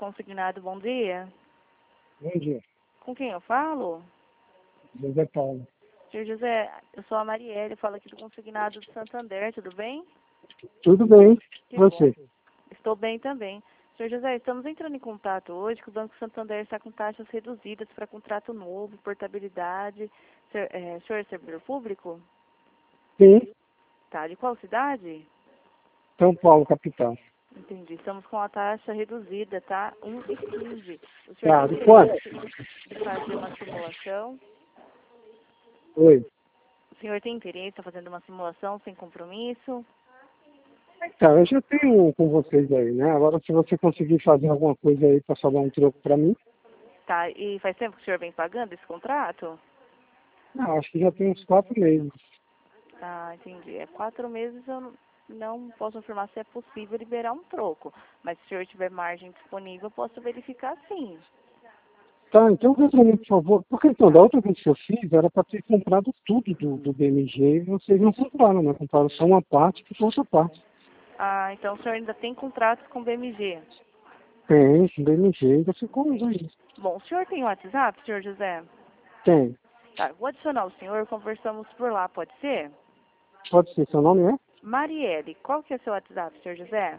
Consignado, bom dia. Bom dia, Com quem eu falo? José Paulo. Senhor José, eu sou a Marielle, falo aqui do Consignado do Santander, tudo bem? Tudo bem, Que você? bom. Estou bem também. Senhor José, estamos entrando em contato hoje que o Banco Santander está com taxas reduzidas para contrato novo, portabilidade. O senhor é servidor público? Sim, Tá, de qual cidade? São Paulo, capital. Entendi. Estamos com a taxa reduzida, tá? 1,15. O senhor Tá, tem de quanto? interesse em fazer uma simulação? Oi. O senhor tem interesse em fazer uma simulação sem compromisso? Tá, eu já tenho com vocês aí, né? Agora, se você conseguir fazer alguma coisa aí para sobrar um troco para mim, Tá, e faz tempo que o senhor vem pagando esse contrato? não, acho que já tem uns 4 meses. Ah, entendi. É 4 meses, eu não posso afirmar se é possível liberar um troco. Mas se o senhor tiver margem disponível, eu posso verificar sim. Tá, então vê pra mim, por favor. Porque então, da outra vez que eu fiz, era para ter comprado tudo do BMG e vocês não compraram, né? Compraram só uma parte e outra parte. Ah, então o senhor ainda tem contratos com o BMG. Tem, BMG ainda ficou uns aí. Bom, o senhor tem WhatsApp, senhor José? Tem. Tá, vou adicionar o senhor, conversamos por lá, pode ser? Pode ser, seu nome é? Marielle, qual que é o seu WhatsApp, senhor José?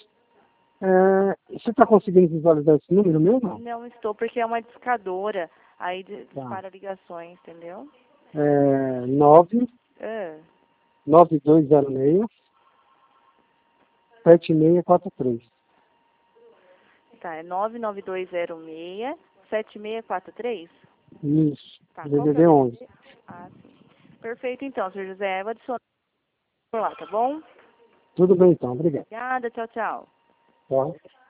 Você está conseguindo visualizar esse número meu, não? Não estou, porque é uma discadora. Aí Tá. dispara ligações, entendeu? 9 Ah, 9206 7643. tá, é 99206-7643? Isso. Tá, qual que é o DDD 11. DDD? Ah, sim. Perfeito, então, senhor José. Eu vou adicionar por lá, tá bom? Tudo bem então, obrigado. Obrigada, tchau, tchau. Tá.